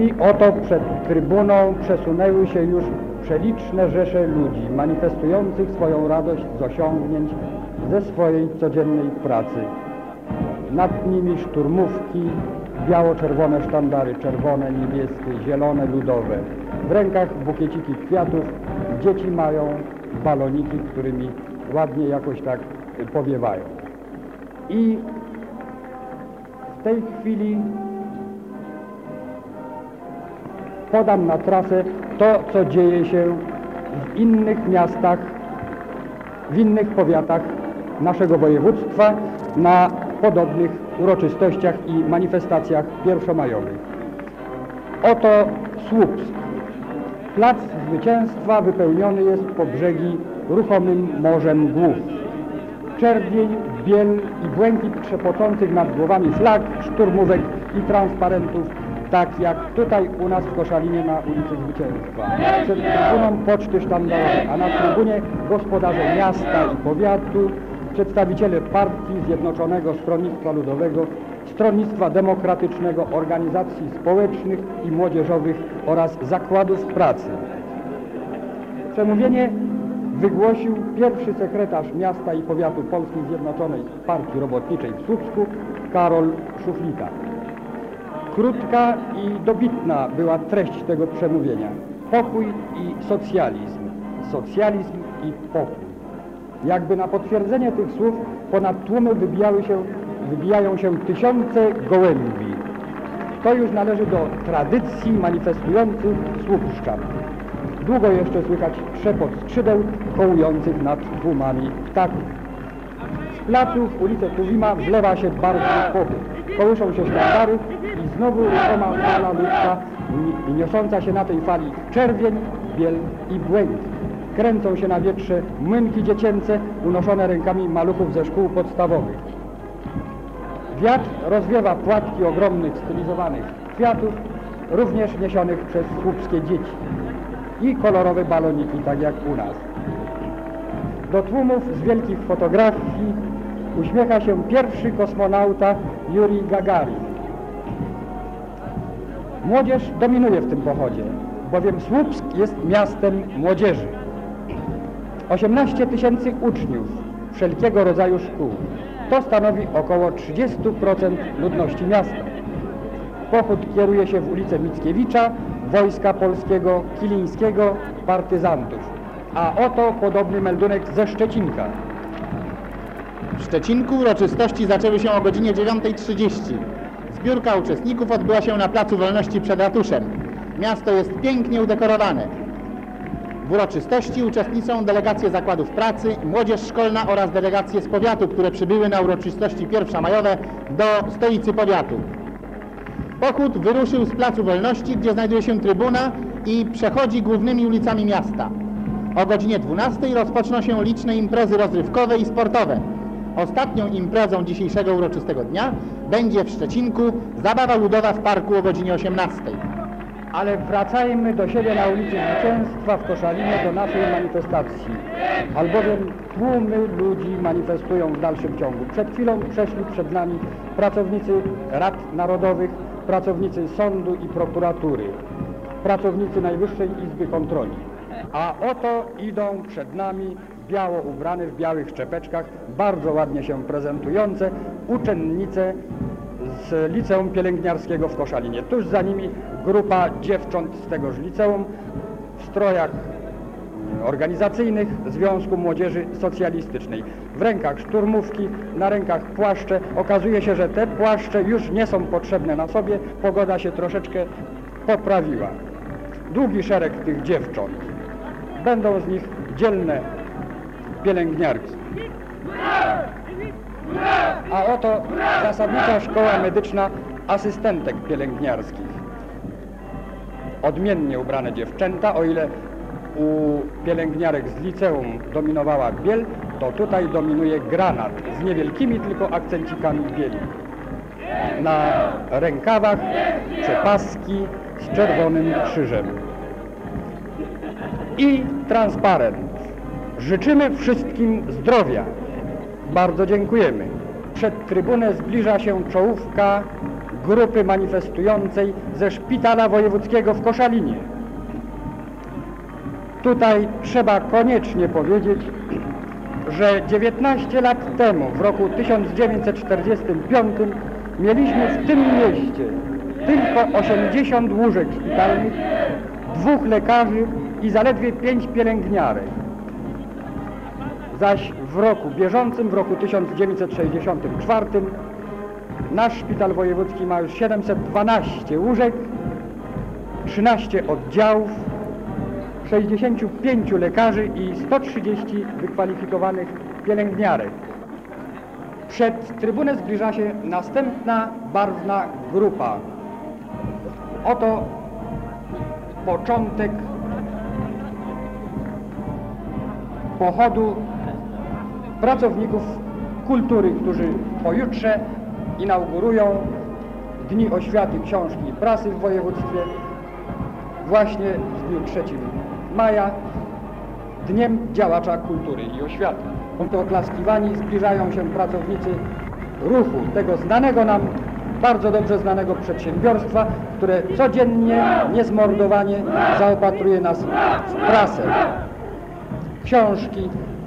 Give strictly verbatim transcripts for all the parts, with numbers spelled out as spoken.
I oto przed trybuną przesunęły się już przeliczne rzesze ludzi, manifestujących swoją radość z osiągnięć ze swojej codziennej pracy. Nad nimi szturmówki, biało-czerwone sztandary, czerwone, niebieskie, zielone, ludowe. W rękach bukieciki kwiatów, dzieci mają baloniki, którymi ładnie jakoś tak powiewają. I w tej chwili podam na trasę to, co dzieje się w innych miastach, w innych powiatach naszego województwa na podobnych uroczystościach i manifestacjach pierwszomajowych. Oto Słupsk. Plac Zwycięstwa wypełniony jest po brzegi ruchomym morzem głów. Czerwień, biel i błękit trzepocących nad głowami flag, szturmówek i transparentów, tak jak tutaj u nas w Koszalinie na ulicy Zwycięstwa. Przed trybuną poczty sztandarowej, a na trybunie gospodarze miasta i powiatu, przedstawiciele Partii Zjednoczonego Stronnictwa Ludowego, Stronnictwa Demokratycznego, organizacji społecznych i młodzieżowych oraz zakładów pracy. Przemówienie wygłosił pierwszy sekretarz miasta i powiatu Polskiej Zjednoczonej Partii Robotniczej w Słupsku, Karol Szuflita. Krótka i dobitna była treść tego przemówienia. Pokój i socjalizm. Socjalizm i pokój. Jakby na potwierdzenie tych słów ponad tłumy wybijały się, wybijają się tysiące gołębi. To już należy do tradycji manifestujących słupszczan. Długo jeszcze słychać trzepot skrzydeł kołujących nad tłumami ptaków. Z placu w ulicę Tuwima wlewa się bardzo popyt. Kołyszą się sztandary i znowu ruchoma fala ludzka, niosąca się na tej fali czerwień, biel i błękit. Kręcą się na wietrze młynki dziecięce unoszone rękami maluchów ze szkół podstawowych. Wiatr rozwiewa płatki ogromnych stylizowanych kwiatów, również niesionych przez słupskie dzieci, i kolorowe baloniki, tak jak u nas. Do tłumów z wielkich fotografii uśmiecha się pierwszy kosmonauta Jurij Gagarin. Młodzież dominuje w tym pochodzie, bowiem Słupsk jest miastem młodzieży. osiemnaście tysięcy uczniów wszelkiego rodzaju szkół. To stanowi około trzydzieści procent ludności miasta. Pochód kieruje się w ulicę Mickiewicza, Wojska Polskiego, Kilińskiego, partyzantów. A oto podobny meldunek ze Szczecinka. W Szczecinku uroczystości zaczęły się o godzinie dziewiątej trzydzieści. Zbiórka uczestników odbyła się na Placu Wolności przed ratuszem. Miasto jest pięknie udekorowane. W uroczystości uczestniczą delegacje zakładów pracy, młodzież szkolna oraz delegacje z powiatu, które przybyły na uroczystości pierwszomajowe do stolicy powiatu. Pochód wyruszył z Placu Wolności, gdzie znajduje się trybuna, i przechodzi głównymi ulicami miasta. O godzinie dwunastej rozpoczną się liczne imprezy rozrywkowe i sportowe. Ostatnią imprezą dzisiejszego uroczystego dnia będzie w Szczecinku zabawa ludowa w parku o godzinie osiemnastej. Ale wracajmy do siebie na ulicy Zwycięstwa w Koszalinie, do naszej manifestacji, albowiem tłumy ludzi manifestują w dalszym ciągu. Przed chwilą przeszli przed nami pracownicy Rad Narodowych, pracownicy sądu i prokuratury, pracownicy Najwyższej Izby Kontroli. A oto idą przed nami biało ubrane, w białych czepeczkach, bardzo ładnie się prezentujące uczennice z Liceum Pielęgniarskiego w Koszalinie. Tuż za nimi grupa dziewcząt z tegoż liceum w strojach organizacyjnych Związku Młodzieży Socjalistycznej. W rękach szturmówki, na rękach płaszcze. Okazuje się, że te płaszcze już nie są potrzebne na sobie, pogoda się troszeczkę poprawiła. Długi szereg tych dziewcząt. Będą z nich dzielne pielęgniarki. A oto zasadnicza szkoła medyczna asystentek pielęgniarskich. Odmiennie ubrane dziewczęta, o ile u pielęgniarek z liceum dominowała biel, to tutaj dominuje granat z niewielkimi tylko akcencikami bieli. Na rękawach przepaski z czerwonym krzyżem. I transparent. Życzymy wszystkim zdrowia. Bardzo dziękujemy. Przed trybunę zbliża się czołówka grupy manifestującej ze Szpitala Wojewódzkiego w Koszalinie. Tutaj trzeba koniecznie powiedzieć, że dziewiętnaście lat temu, w roku tysiąc dziewięćset czterdziestym piątym, mieliśmy w tym mieście tylko osiemdziesiąt łóżek szpitalnych, dwóch lekarzy i zaledwie pięć pielęgniarek. Zaś w roku bieżącym, w roku tysiąc dziewięćset sześćdziesiątym czwartym, nasz szpital wojewódzki ma już siedemset dwanaście łóżek, trzynaście oddziałów, sześćdziesięciu pięciu lekarzy i sto trzydzieści wykwalifikowanych pielęgniarek. Przed trybunę zbliża się następna barwna grupa. Oto początek pochodu pracowników kultury, którzy pojutrze inaugurują Dni Oświaty, Książki i Prasy w województwie właśnie w dniu trzeciego maja, Dniem Działacza Kultury i Oświaty. To oklaskiwani zbliżają się pracownicy ruchu, tego znanego nam, bardzo dobrze znanego przedsiębiorstwa, które codziennie, niezmordowanie zaopatruje nas w prasę, książki.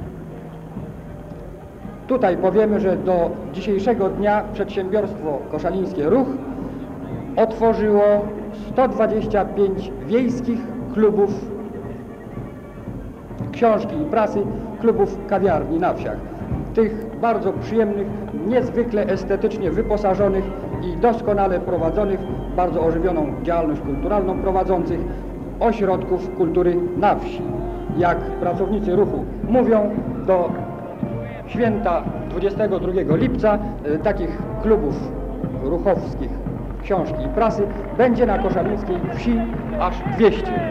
Tutaj powiemy, że do dzisiejszego dnia przedsiębiorstwo koszalińskie Ruch otworzyło sto dwadzieścia pięć wiejskich klubów książki i prasy, klubów kawiarni na wsiach. Tych bardzo przyjemnych, niezwykle estetycznie wyposażonych i doskonale prowadzonych, bardzo ożywioną działalność kulturalną prowadzących ośrodków kultury na wsi. Jak pracownicy ruchu mówią, do święta dwudziestego drugiego lipca y, takich klubów ruchowskich książki i prasy będzie na koszalińskiej wsi aż dwieście.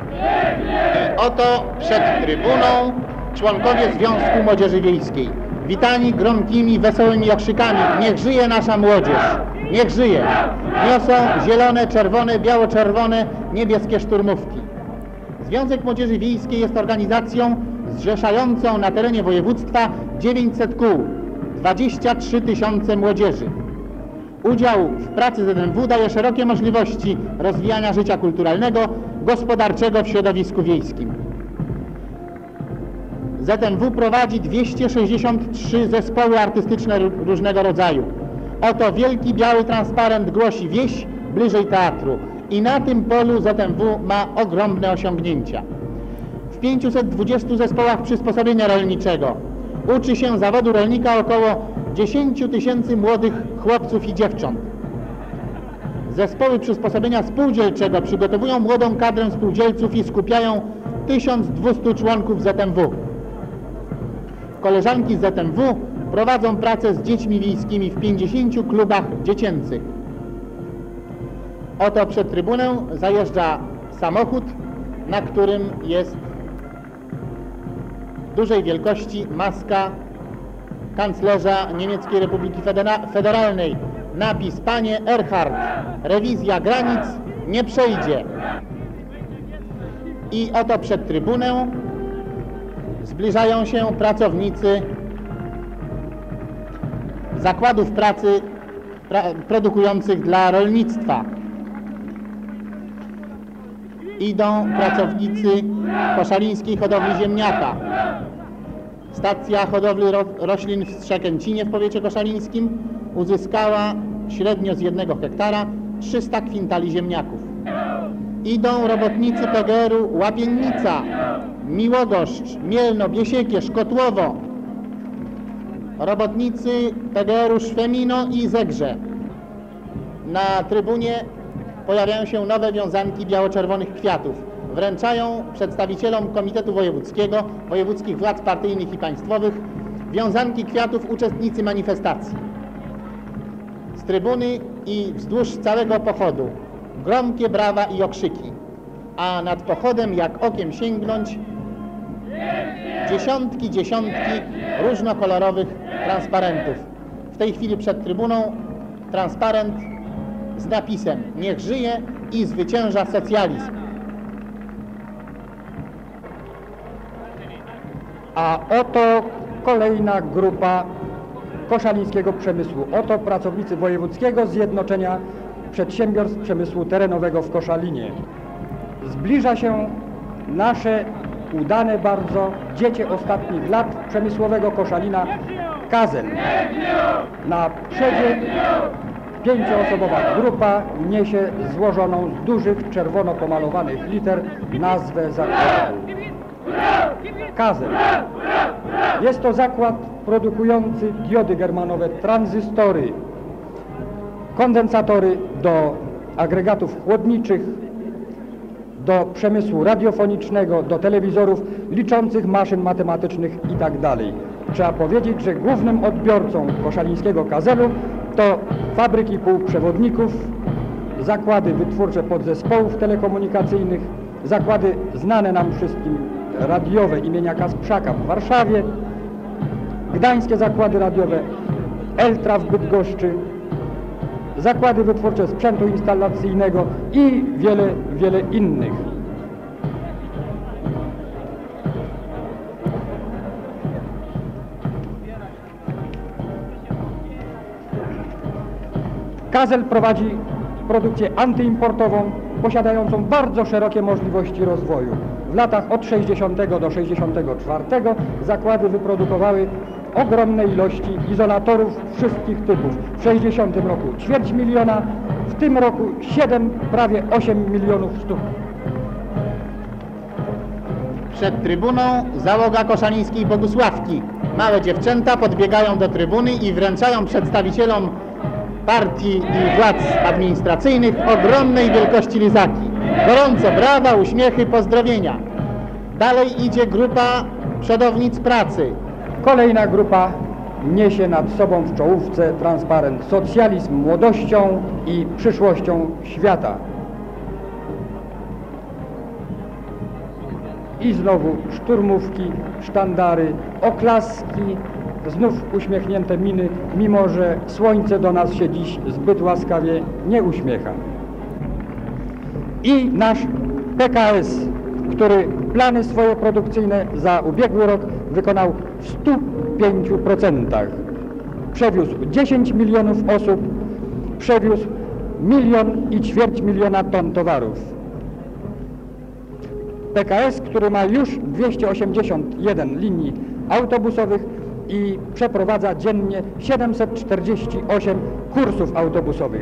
Oto przed trybuną członkowie Związku Młodzieży Wiejskiej. Witani gromkimi, wesołymi okrzykami: niech żyje nasza młodzież! Niech żyje! Niosą zielone, czerwone, biało-czerwone, niebieskie szturmówki. Związek Młodzieży Wiejskiej jest organizacją zrzeszającą na terenie województwa dziewięćset kół, dwadzieścia trzy tysiące młodzieży. Udział w pracy Z M W daje szerokie możliwości rozwijania życia kulturalnego, gospodarczego w środowisku wiejskim. Z M W prowadzi dwieście sześćdziesiąt trzy zespoły artystyczne różnego rodzaju. Oto wielki biały transparent głosi wieś bliżej teatru i na tym polu Z M W ma ogromne osiągnięcia. W pięciuset dwudziestu zespołach przysposobienia rolniczego uczy się zawodu rolnika około dziesięć tysięcy młodych chłopców i dziewcząt. Zespoły przysposobienia spółdzielczego przygotowują młodą kadrę spółdzielców i skupiają tysiąc dwieście członków Z M W. Koleżanki z Z M W prowadzą pracę z dziećmi wiejskimi w pięćdziesięciu klubach dziecięcych. Oto przed trybunę zajeżdża samochód, na którym jest dużej wielkości maska kanclerza Niemieckiej Republiki Federalnej. Napis: Panie Erhard, rewizja granic nie przejdzie. I oto przed trybunę zbliżają się pracownicy zakładów pracy pra produkujących dla rolnictwa. Idą pracownicy koszalińskiej hodowli ziemniaka. Stacja hodowli ro roślin w Strzekęcinie w powiecie koszalińskim uzyskała średnio z jednego hektara trzysta kwintali ziemniaków. Idą robotnicy P G R u Łapiennica, Miłogoszcz, Mielno, Biesiekierz, Kotłowo. Robotnicy P G R u Szwemino i Zegrze. Na trybunie pojawiają się nowe wiązanki biało-czerwonych kwiatów. Wręczają przedstawicielom Komitetu Wojewódzkiego, wojewódzkich władz partyjnych i państwowych wiązanki kwiatów uczestnicy manifestacji. Z trybuny i wzdłuż całego pochodu gromkie brawa i okrzyki, a nad pochodem, jak okiem sięgnąć, dziesiątki, dziesiątki różnokolorowych transparentów. W tej chwili przed trybuną transparent z napisem: niech żyje i zwycięża socjalizm. A oto kolejna grupa koszalińskiego przemysłu. Oto pracownicy Wojewódzkiego Zjednoczenia Przedsiębiorstw Przemysłu Terenowego w Koszalinie. Zbliża się nasze udane bardzo dziecię ostatnich lat przemysłowego Koszalina Kazel. Na przodzie pięcioosobowa grupa niesie złożoną z dużych czerwono pomalowanych liter nazwę zakładu. Kazel. Jest to zakład produkujący diody germanowe, tranzystory, kondensatory do agregatów chłodniczych, do przemysłu radiofonicznego, do telewizorów, liczących maszyn matematycznych itd. Trzeba powiedzieć, że głównym odbiorcą koszalińskiego Kazelu to fabryki półprzewodników, zakłady wytwórcze podzespołów telekomunikacyjnych, zakłady znane nam wszystkim radiowe imienia Kasprzaka w Warszawie, gdańskie zakłady radiowe, Eltra w Bydgoszczy, zakłady wytwórcze sprzętu instalacyjnego i wiele, wiele innych. Kazel prowadzi produkcję antyimportową, posiadającą bardzo szerokie możliwości rozwoju. W latach od sześćdziesiątego do sześćdziesiątego czwartego zakłady wyprodukowały ogromne ilości izolatorów wszystkich typów. W sześćdziesiątym roku ćwierć miliona, w tym roku siedem, prawie osiem milionów sztuk. Przed trybuną załoga koszalińskiej Bogusławki. Małe dziewczęta podbiegają do trybuny i wręczają przedstawicielom partii i władz administracyjnych ogromnej wielkości lizaki. Gorące brawa, uśmiechy, pozdrowienia. Dalej idzie grupa przodownic pracy. Kolejna grupa niesie nad sobą w czołówce transparent socjalizm młodością i przyszłością świata. I znowu szturmówki, sztandary, oklaski, znów uśmiechnięte miny, mimo że słońce do nas się dziś zbyt łaskawie nie uśmiecha. I nasz P K S, który plany swoje produkcyjne za ubiegły rok wykonał w stu pięciu procentach. Przewiózł dziesięć milionów osób, przewiózł milion i ćwierć miliona ton towarów. P K S, który ma już dwieście osiemdziesiąt jeden linii autobusowych i przeprowadza dziennie siedemset czterdzieści osiem kursów autobusowych.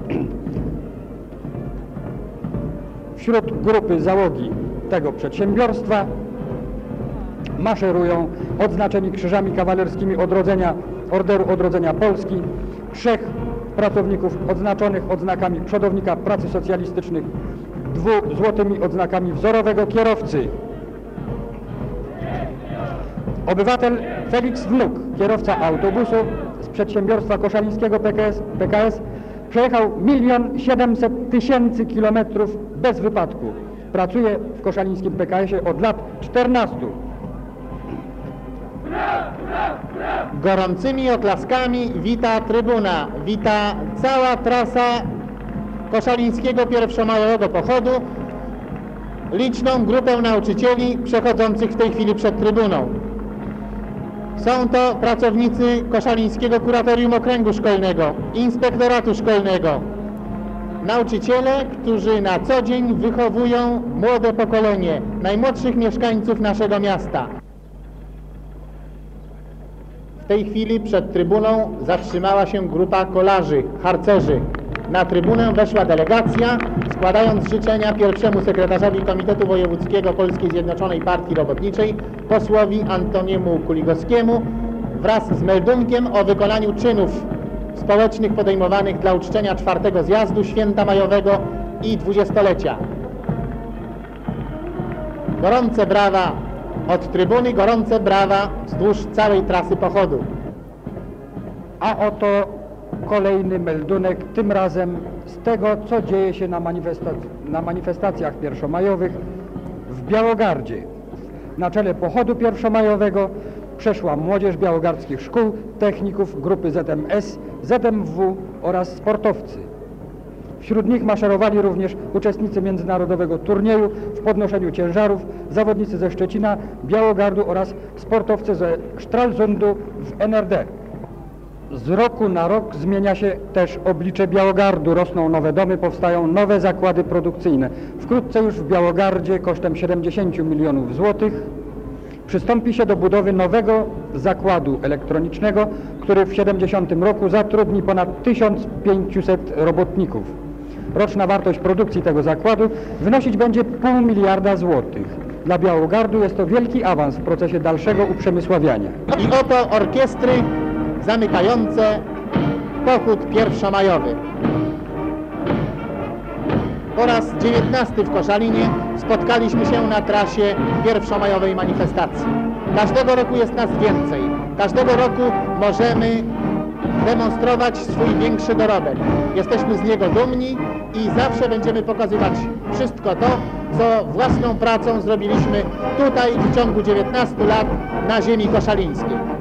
Wśród grupy załogi tego przedsiębiorstwa maszerują odznaczeni krzyżami kawalerskimi odrodzenia, Orderu Odrodzenia Polski, trzech pracowników odznaczonych odznakami przodownika pracy socjalistycznych, dwóch złotymi odznakami wzorowego kierowcy. Obywatel Felix Wnuk, kierowca autobusu z przedsiębiorstwa koszalińskiego P K S, P K S przejechał milion siedemset tysięcy kilometrów bez wypadku. Pracuje w koszalińskim P K S-ie od lat czternastu. Gorącymi oklaskami wita trybuna, wita cała trasa koszalińskiego pierwszomajowego pochodu, liczną grupę nauczycieli przechodzących w tej chwili przed trybuną. Są to pracownicy Koszalińskiego Kuratorium Okręgu Szkolnego, Inspektoratu Szkolnego, nauczyciele, którzy na co dzień wychowują młode pokolenie, najmłodszych mieszkańców naszego miasta. W tej chwili przed trybuną zatrzymała się grupa kolarzy, harcerzy. Na trybunę weszła delegacja, składając życzenia pierwszemu sekretarzowi Komitetu Wojewódzkiego Polskiej Zjednoczonej Partii Robotniczej, posłowi Antoniemu Kuligowskiemu, wraz z meldunkiem o wykonaniu czynów społecznych podejmowanych dla uczczenia czwartego zjazdu święta majowego i dwudziestolecia. Gorące brawa od trybuny, gorące brawa wzdłuż całej trasy pochodu. A oto kolejny meldunek, tym razem z tego, co dzieje się na, manifestac na manifestacjach pierwszomajowych w Białogardzie. Na czele pochodu pierwszomajowego przeszła młodzież białogardzkich szkół, techników, grupy Z M S, Z M W oraz sportowcy. Wśród nich maszerowali również uczestnicy międzynarodowego turnieju w podnoszeniu ciężarów, zawodnicy ze Szczecina, Białogardu oraz sportowcy ze Stralsundu w N R D. z roku na rok zmienia się też oblicze Białogardu, rosną nowe domy, powstają nowe zakłady produkcyjne. Wkrótce już w Białogardzie kosztem siedemdziesięciu milionów złotych przystąpi się do budowy nowego zakładu elektronicznego, który w siedemdziesiątym roku zatrudni ponad tysiąc pięćset robotników. Roczna wartość produkcji tego zakładu wynosić będzie pół miliarda złotych. Dla Białogardu jest to wielki awans w procesie dalszego uprzemysławiania. I oto orkiestry zamykające pochód pierwszomajowy. Po raz dziewiętnasty w Koszalinie spotkaliśmy się na trasie pierwszomajowej manifestacji. Każdego roku jest nas więcej. Każdego roku możemy demonstrować swój większy dorobek. Jesteśmy z niego dumni i zawsze będziemy pokazywać wszystko to, co własną pracą zrobiliśmy tutaj w ciągu dziewiętnastu lat na ziemi koszalińskiej.